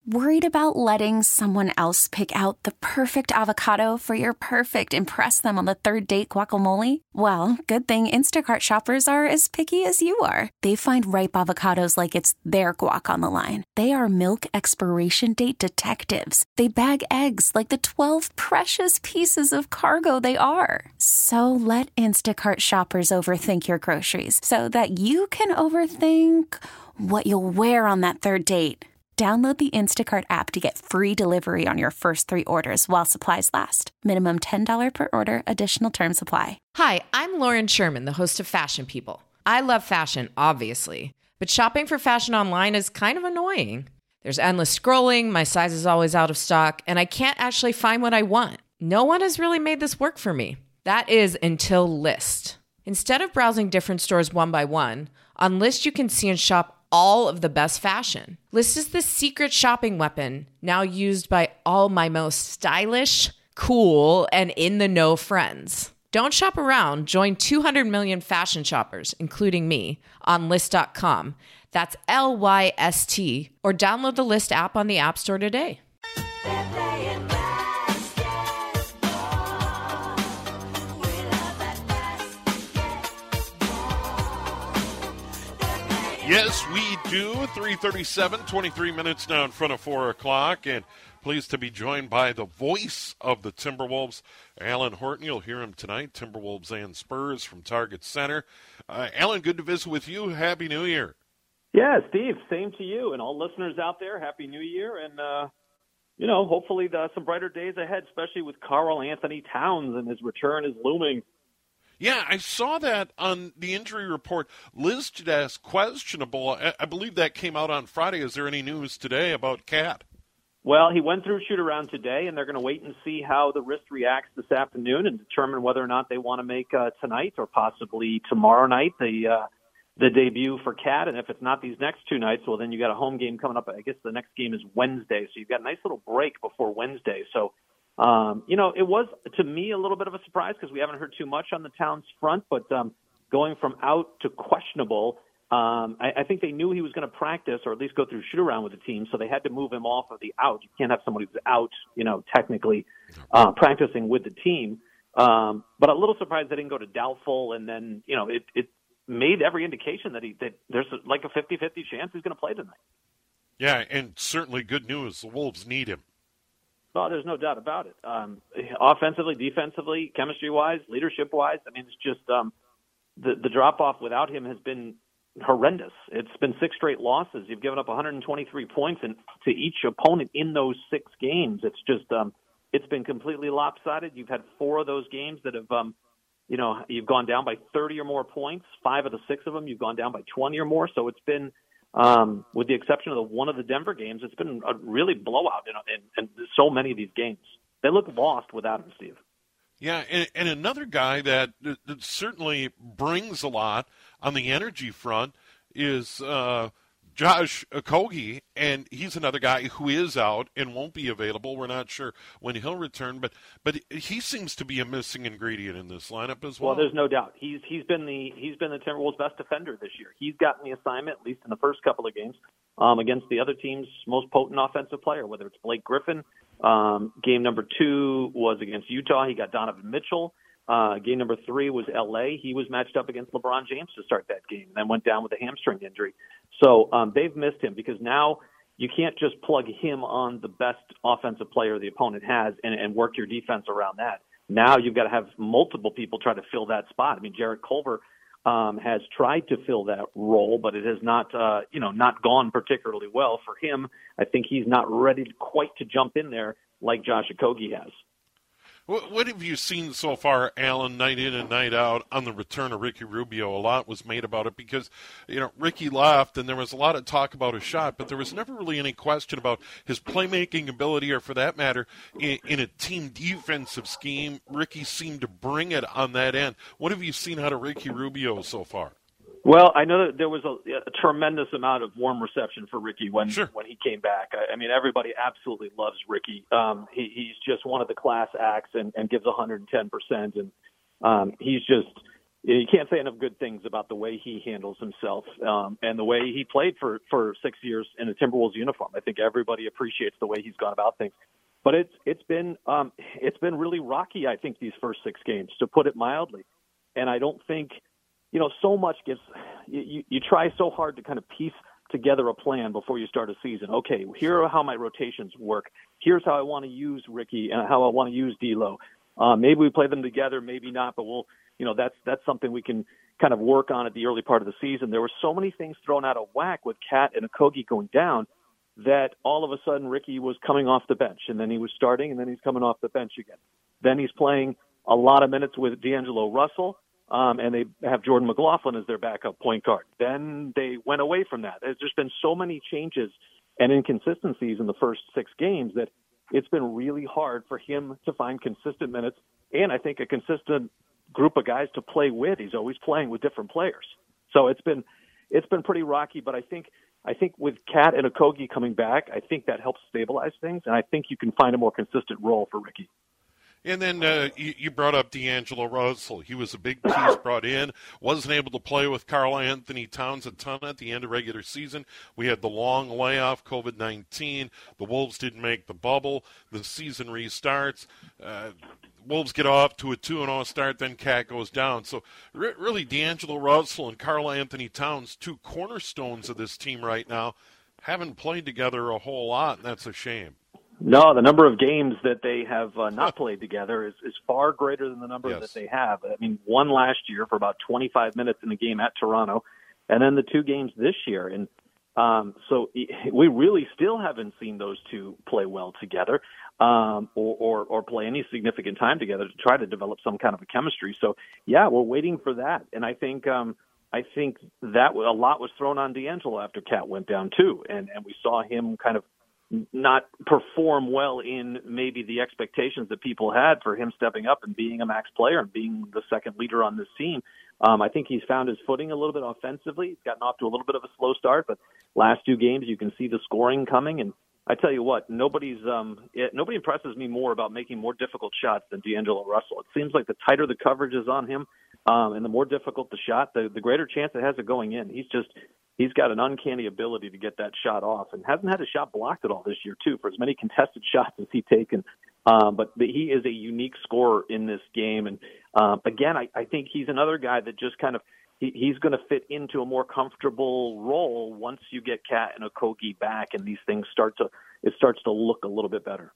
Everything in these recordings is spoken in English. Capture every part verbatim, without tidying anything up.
Worried about letting someone else pick out the perfect avocado for your perfect impress them on the third date guacamole? Well, good thing Instacart shoppers are as picky as you are. They find ripe avocados like it's their guac on the line. They are milk expiration date detectives. They bag eggs like the twelve precious pieces of cargo they are. So let Instacart shoppers overthink your groceries so that you can overthink what you'll wear on that third date. Download the Instacart app to get free delivery on your first three orders while supplies last. Minimum ten dollars per order. Additional terms apply. Hi, I'm Lauren Sherman, the host of Fashion People. I love fashion, obviously, but shopping for fashion online is kind of annoying. There's endless scrolling, my size is always out of stock, and I can't actually find what I want. No one has really made this work for me. That is until Lyst. Instead of browsing different stores one by one, on Lyst you can see and shop all of the best fashion. Lyst is the secret shopping weapon now used by all my most stylish, cool, and in-the-know friends. Don't shop around. Join two hundred million fashion shoppers, including me, on Lyst dot com. That's L Y S T. Or download the Lyst app on the App Store today. Yes, we do. three thirty-seven, twenty-three minutes now in front of four o'clock. And pleased to be joined by the voice of the Timberwolves, Alan Horton. You'll hear him tonight, Timberwolves and Spurs from Target Center. Uh, Alan, good to visit with you. Happy New Year. Yeah, Steve, same to you. And all listeners out there, Happy New Year. And, uh, you know, hopefully the, some brighter days ahead, especially with Karl Anthony Towns, and his return is looming. Yeah, I saw that on the injury report listed as questionable. I, I believe that came out on Friday. Is there any news today about Cat? Well, he went through shoot-around today, and they're going to wait and see how the wrist reacts this afternoon and determine whether or not they want to make uh, tonight or possibly tomorrow night the uh, the debut for Cat. And if it's not these next two nights, well, then you got a home game coming up. I guess the next game is Wednesday, so you've got a nice little break before Wednesday. So, Um, you know, it was, to me, a little bit of a surprise because we haven't heard too much on the Towns front, but um, going from out to questionable, um, I, I think they knew he was going to practice or at least go through shoot-around with the team, so they had to move him off of the out. You can't have somebody who's out, you know, technically uh, practicing with the team. Um, but a little surprised they didn't go to doubtful, and then, you know, it, it made every indication that he that there's like a fifty-fifty chance he's going to play tonight. Yeah, and certainly good news. The Wolves need him. Well, there's no doubt about it. Um, offensively, defensively, chemistry-wise, leadership-wise, I mean, it's just um, the, the drop-off without him has been horrendous. It's been six straight losses. You've given up one hundred twenty-three points in, to each opponent in those six games. It's just um, it's been completely lopsided. You've had four of those games that have, um, you know, you've gone down by thirty or more points. Five of the six of them, you've gone down by twenty or more. So it's been Um, with the exception of the one of the Denver games, it's been a really blowout in, in, in so many of these games. They look lost without him, Steve. Yeah, and, and another guy that, that certainly brings a lot on the energy front is uh, Josh Okogie, and he's another guy who is out and won't be available. We're not sure when he'll return, but but he seems to be a missing ingredient in this lineup as well. Well, there's no doubt. He's he's been the he's been the Timberwolves' best defender this year. He's gotten the assignment, at least in the first couple of games, um, against the other team's most potent offensive player, whether it's Blake Griffin. Um, game number two was against Utah. He got Donovan Mitchell. Uh, game number three was L A. He was matched up against LeBron James to start that game, and then went down with a hamstring injury. So um, they've missed him because now you can't just plug him on the best offensive player the opponent has and, and work your defense around that. Now you've got to have multiple people try to fill that spot. I mean, Jarrett Culver um, has tried to fill that role, but it has not, uh, you know, not gone particularly well for him. I think he's not ready quite to jump in there like Josh Okogie has. What have you seen so far, Alan, night in and night out, on the return of Ricky Rubio? A lot was made about it because, you know, Ricky left and there was a lot of talk about his shot, but there was never really any question about his playmaking ability or, for that matter, in, in a team defensive scheme. Ricky seemed to bring it on that end. What have you seen out of Ricky Rubio so far? Well, I know that there was a, a tremendous amount of warm reception for Ricky when sure. when he came back. I, I mean, everybody absolutely loves Ricky. Um, he, he's just one of the class acts and, and gives one hundred ten percent. And um, he's just you can't say enough good things about the way he handles himself um, and the way he played for, for six years in a Timberwolves uniform. I think everybody appreciates the way he's gone about things. But it's it's been um, it's been really rocky, I think, these first six games, to put it mildly. And I don't think, you know, so much gets you, you, you try so hard to kind of piece together a plan before you start a season. Okay, here are how my rotations work. Here's how I want to use Ricky and how I want to use D'Lo. Uh, maybe we play them together, maybe not, but we'll, you know, that's that's something we can kind of work on at the early part of the season. There were so many things thrown out of whack with Cat and Okogie going down that all of a sudden Ricky was coming off the bench, and then he was starting, and then he's coming off the bench again. Then he's playing a lot of minutes with D'Angelo Russell, um, and they have Jordan McLaughlin as their backup point guard. Then they went away from that. There's just been so many changes and inconsistencies in the first six games that it's been really hard for him to find consistent minutes, and I think a consistent group of guys to play with. He's always playing with different players. So it's been it's been pretty rocky, but I think I think with Cat and Okogie coming back, I think that helps stabilize things, and I think you can find a more consistent role for Ricky. And then uh, you, you brought up D'Angelo Russell. He was a big piece brought in. Wasn't able to play with Karl Anthony Towns a ton at the end of regular season. We had the long layoff, covid nineteen. The Wolves didn't make the bubble. The season restarts. Uh, Wolves get off to a two and oh start, then Cat goes down. So re- really, D'Angelo Russell and Karl Anthony Towns, two cornerstones of this team right now, haven't played together a whole lot, and that's a shame. No, the number of games that they have uh, not played together is, is far greater than the number yes. that they have. I mean, one last year for about twenty-five minutes in the game at Toronto, and then the two games this year. And um, so we really still haven't seen those two play well together um, or, or, or play any significant time together to try to develop some kind of a chemistry. So, yeah, we're waiting for that. And I think um, I think that a lot was thrown on D'Angelo after Cat went down, too. And, and we saw him kind of not perform well in maybe the expectations that people had for him stepping up and being a max player and being the second leader on this team. Um, I think he's found his footing a little bit offensively. He's gotten off to a little bit of a slow start, but last two games you can see the scoring coming. And I tell you what, nobody's um, it, nobody impresses me more about making more difficult shots than D'Angelo Russell. It seems like the tighter the coverage is on him um, and the more difficult the shot, the, the greater chance it has of going in. He's just He's got an uncanny ability to get that shot off and hasn't had a shot blocked at all this year, too, for as many contested shots as he's taken. Um, but the, he is a unique scorer in this game. And, um, again, I, I think he's another guy that just kind of he, he's going to fit into a more comfortable role once you get Cat and Okogie back and these things start to it starts to look a little bit better.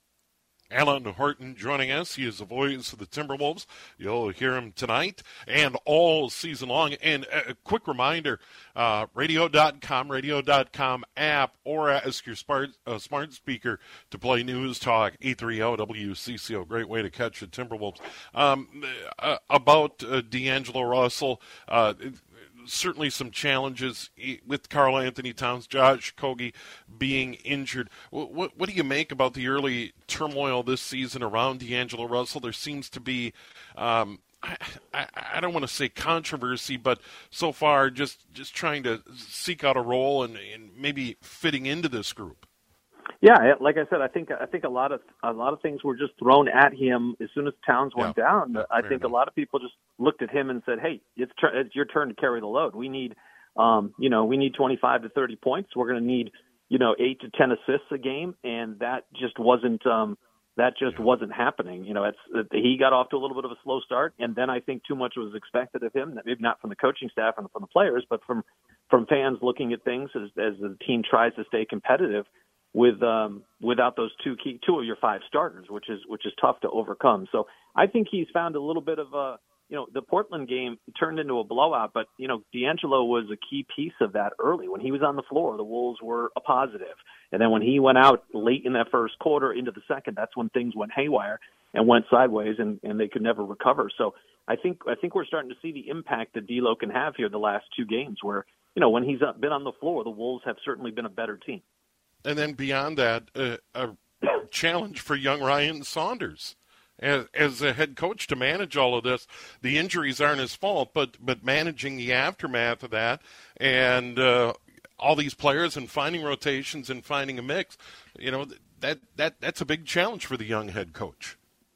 Alan Horton joining us. He is the voice of the Timberwolves. You'll hear him tonight and all season long. And a quick reminder, uh, radio dot com, radio dot com app, or ask your smart, uh, smart speaker to play News Talk eight thirty W C C O. Great way to catch the Timberwolves. Um, uh, about uh, D'Angelo Russell, uh, certainly some challenges with Karl Anthony Towns, Josh Okogie being injured. What, what do you make about the early turmoil this season around D'Angelo Russell? There seems to be, um, I, I, I don't want to say controversy, but so far just, just trying to seek out a role and, and maybe fitting into this group. Yeah, like I said, I think I think a lot of a lot of things were just thrown at him as soon as Towns went yeah. down. Yeah, I think enough. a lot of people just looked at him and said, "Hey, it's tur- it's your turn to carry the load. We need, um, you know, we need twenty-five to thirty points. We're going to need, you know, eight to ten assists a game," and that just wasn't um, that just yeah. wasn't happening. You know, it's it, he got off to a little bit of a slow start, and then I think too much was expected of him. Maybe not from the coaching staff and from the players, but from from fans looking at things as as the team tries to stay competitive with um, without those two key two of your five starters, which is which is tough to overcome. So I think he's found a little bit of a, you know, the Portland game turned into a blowout, but, you know, D'Angelo was a key piece of that early. When he was on the floor, the Wolves were a positive. And then when he went out late in that first quarter into the second, that's when things went haywire and went sideways, and, and they could never recover. So I think I think we're starting to see the impact that D'Lo can have here the last two games where, you know, when he's been on the floor, the Wolves have certainly been a better team. And then beyond that, uh, a challenge for young Ryan Saunders as, as a head coach to manage all of this. The injuries aren't his fault, but but managing the aftermath of that and uh, all these players and finding rotations and finding a mix, you know, that that that's a big challenge for the young head coach.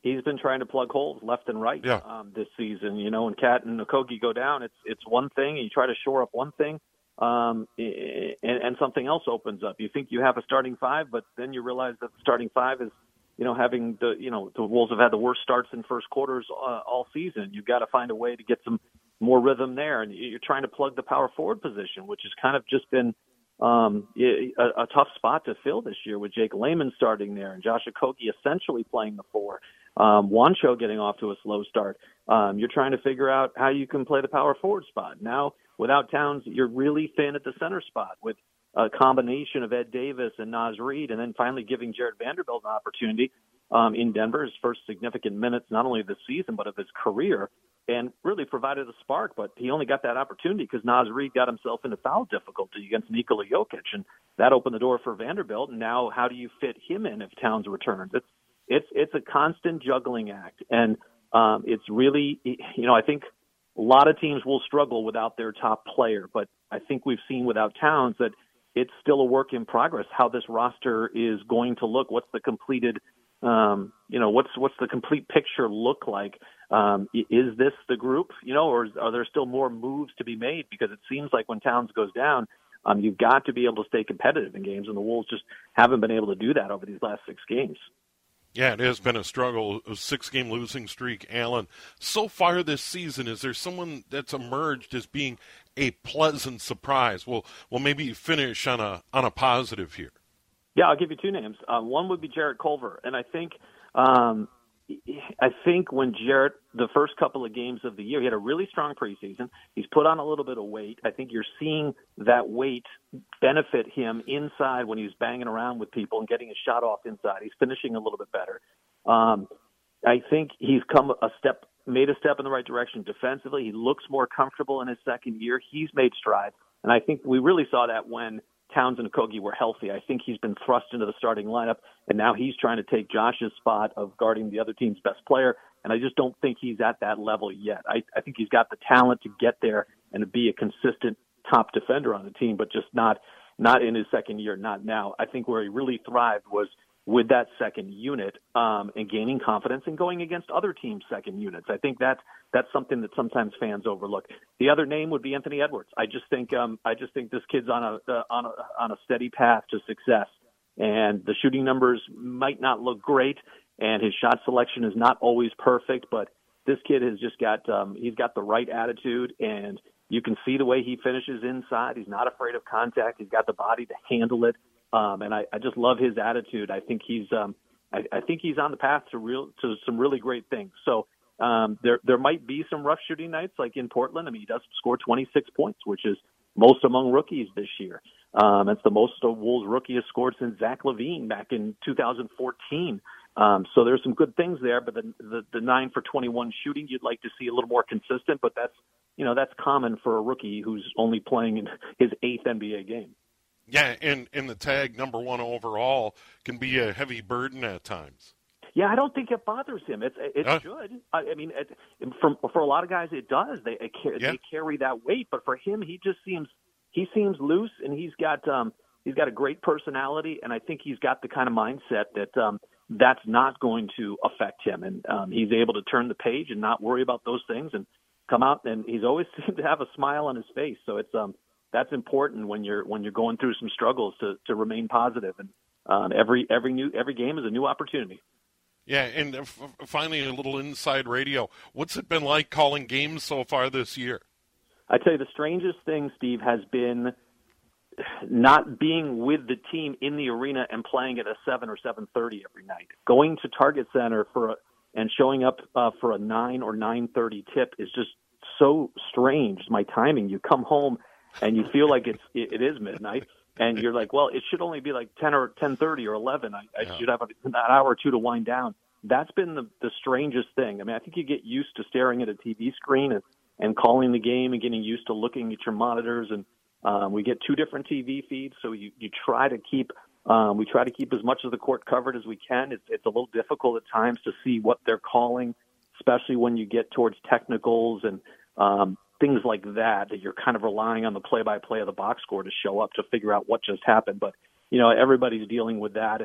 he's been trying to plug holes left and right yeah. um, this season. You know, when Cat and Okogie go down, it's it's one thing, and you try to shore up one thing, um, and, and something else opens up. You think you have a starting five, but then you realize that the starting five is, you know, having the, you know, the Wolves have had the worst starts in first quarters uh, all season. You've got to find a way to get some more rhythm there, and you're trying to plug the power forward position, which has kind of just been um, a, a tough spot to fill this year with Jake Layman starting there and Josh Okogie essentially playing the four. Um, Wancho getting off to a slow start. Um, you're trying to figure out how you can play the power forward spot. Now, without Towns, you're really thin at the center spot with a combination of Ed Davis and Naz Reid, and then finally giving Jared Vanderbilt an opportunity um, in Denver, his first significant minutes, not only of this season, but of his career, and really provided a spark. But he only got that opportunity because Naz Reid got himself into foul difficulty against Nikola Jokic, and that opened the door for Vanderbilt. And now how do you fit him in if Towns returns? It's It's it's a constant juggling act, and um, it's really, you know, I think a lot of teams will struggle without their top player, but I think we've seen without Towns that it's still a work in progress how this roster is going to look. What's the completed, um, you know, what's what's the complete picture look like? Um, is this the group, you know, or are there still more moves to be made? Because it seems like when Towns goes down, um, you've got to be able to stay competitive in games, and the Wolves just haven't been able to do that over these last six games. Yeah, it has been a struggle, a six-game losing streak, Alan. So far this season, is there someone that's emerged as being a pleasant surprise? Well, well, maybe finish on a on a positive here. Yeah, I'll give you two names. Uh, one would be Jarrett Culver, and I think um, I think when Jarrett, the first couple of games of the year, he had a really strong preseason. He's put on a little bit of weight. I think you're seeing that weight benefit him inside when he's banging around with people and getting a shot off inside. He's finishing a little bit better. Um, I think he's come a step, made a step in the right direction defensively. He looks more comfortable in his second year. He's made strides, and I think we really saw that when Towns and Okogie were healthy. I think he's been thrust into the starting lineup, and now he's trying to take Josh's spot of guarding the other team's best player, and I just don't think he's at that level yet. I, I think he's got the talent to get there and to be a consistent top defender on the team, but just not not in his second year, not now. I think where he really thrived was with that second unit um, and gaining confidence and going against other teams' second units. I think that's that's something that sometimes fans overlook. The other name would be Anthony Edwards. I just think um, I just think this kid's on a uh, on a on a steady path to success, and the shooting numbers might not look great, and his shot selection is not always perfect, but this kid has just got um, he's got the right attitude, and you can see the way he finishes inside. He's not afraid of contact. He's got the body to handle it. Um, and I, I just love his attitude. I think he's, um, I, I think he's on the path to real, to some really great things. So, um, there, there might be some rough shooting nights like in Portland. I mean, he does score twenty-six points, which is most among rookies this year. Um, it's the most a Wolves rookie has scored since Zach LaVine back in two thousand fourteen. Um, so there's some good things there, but the, the, the nine for twenty-one shooting, you'd like to see a little more consistent, but that's, you know, that's common for a rookie who's only playing in his eighth N B A game. Yeah, and, and the tag number one overall can be a heavy burden at times. Yeah, I don't think it bothers him. It's it uh, should. I, I mean, it, for for a lot of guys, it does. They it, yeah. they carry that weight, but for him, he just seems he seems loose, and he's got um he's got a great personality, and I think he's got the kind of mindset that um that's not going to affect him, and um, he's able to turn the page and not worry about those things, and come out, and he's always seemed to have a smile on his face. So it's um. That's important when you're when you're going through some struggles to, to remain positive, and um, every every new every game is a new opportunity. Yeah, and f- finally a little inside radio. What's it been like calling games so far this year? I tell you, the strangest thing, Steve, has been not being with the team in the arena and playing at a seven or seven thirty every night. Going to Target Center for a, and showing up uh, for a nine or nine thirty tip is just so strange. My timing. You come home and you feel like it's it, it is midnight, and you're like, well, it should only be like ten or ten thirty or eleven. I, I yeah. should have an hour or two to wind down. That's been the, the strangest thing. I mean, I think you get used to staring at a T V screen and, and calling the game and getting used to looking at your monitors. And um, we get two different T V feeds, so you, you try to keep um, we try to keep as much of the court covered as we can. It's it's a little difficult at times to see what they're calling, especially when you get towards technicals and um, things like that, that you're kind of relying on the play-by-play of the box score to show up to figure out what just happened. But, you know, everybody's dealing with that. And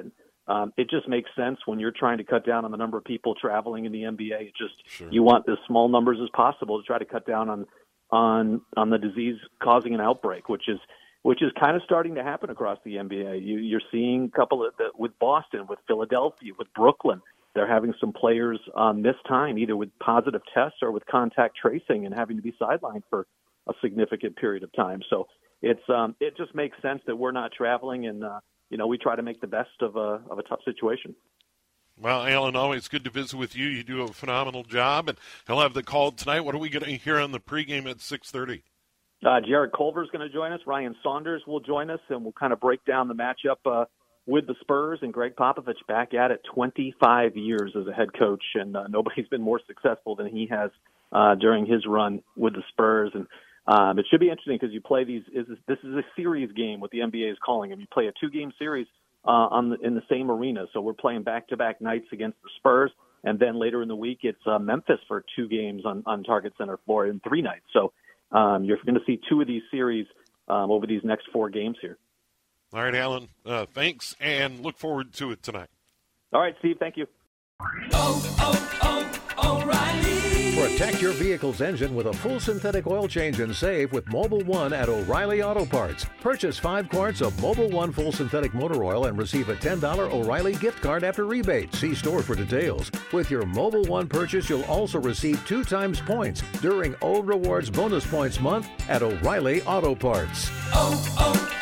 um, it just makes sense when you're trying to cut down on the number of people traveling in the N B A. It just Sure. you want as small numbers as possible to try to cut down on on on the disease causing an outbreak, which is which is kind of starting to happen across the N B A. You, you're seeing a couple of the, with Boston, with Philadelphia, with Brooklyn. They're having some players um, miss time, either with positive tests or with contact tracing, and having to be sidelined for a significant period of time. So it's um, it just makes sense that we're not traveling, and uh, you know we try to make the best of a of a tough situation. Well, Alan, always good to visit with you. You do a phenomenal job, and he'll have the call tonight. What are we going to hear on the pregame at six thirty? Uh, Jared Culver is going to join us. Ryan Saunders will join us, and we'll kind of break down the matchup uh, with the Spurs and Greg Popovich back at it. twenty-five years as a head coach, and uh, nobody's been more successful than he has uh, during his run with the Spurs. And um, it should be interesting because you play these. Is this is a series game, what the N B A is calling them. You play a two-game series uh, on the, in the same arena. So we're playing back-to-back nights against the Spurs, and then later in the week it's uh, Memphis for two games on, on Target Center floor in three nights. So Um, you're going to see two of these series um, over these next four games here. All right, Alan, uh, thanks, and look forward to it tonight. All right, Steve, thank you. Oh, oh, oh, O'Reilly. Protect your vehicle's engine with a full synthetic oil change and save with Mobil One at O'Reilly Auto Parts. Purchase five quarts of Mobil One full synthetic motor oil and receive a ten dollars O'Reilly gift card after rebate. See store for details. With your Mobil One purchase, you'll also receive two times points during O Rewards Bonus Points Month at O'Reilly Auto Parts. Oh,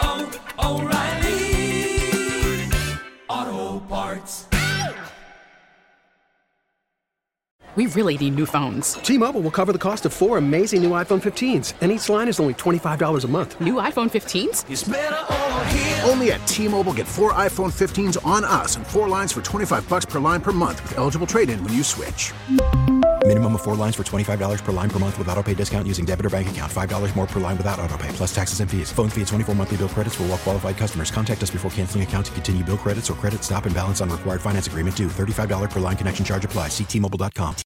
oh, oh, O'Reilly Auto Parts. We really need new phones. T-Mobile will cover the cost of four amazing new iPhone fifteens, and each line is only twenty-five dollars a month. New iPhone fifteens? It's better over here. Only at T-Mobile, get four iPhone fifteens on us and four lines for twenty-five bucks per line per month with eligible trade-in when you switch. Minimum of four lines for twenty-five dollars per line per month with autopay discount using debit or bank account. five dollars more per line without autopay, plus taxes and fees. Phone fee at twenty-four monthly bill credits for well-qualified customers. Contact us before canceling account to continue bill credits or credit stop and balance on required finance agreement due. thirty-five dollars per line connection charge applies. See T Mobile dot com.